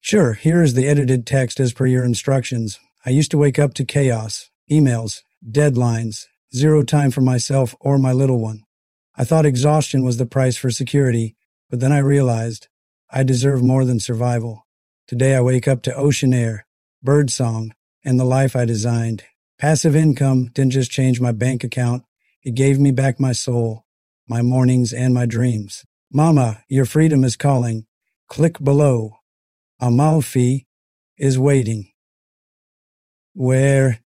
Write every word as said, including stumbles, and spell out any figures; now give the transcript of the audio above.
Sure, here is the edited text as per your instructions. I used to wake up to chaos, emails, deadlines, zero time for myself or my little one. I thought exhaustion was the price for security, but then I realized I deserve more than survival. Today I wake up to ocean air, birdsong, and the life I designed. Passive income didn't just change my bank account, it gave me back my soul, my mornings, and my dreams. Mama, your freedom is calling. Click below. Amalfi is waiting. Where